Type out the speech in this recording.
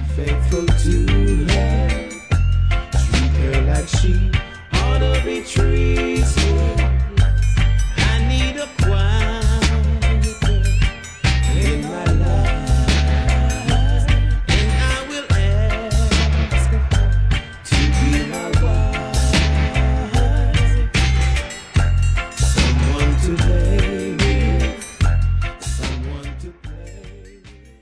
faithful to her. Treat her like she ought to be treated.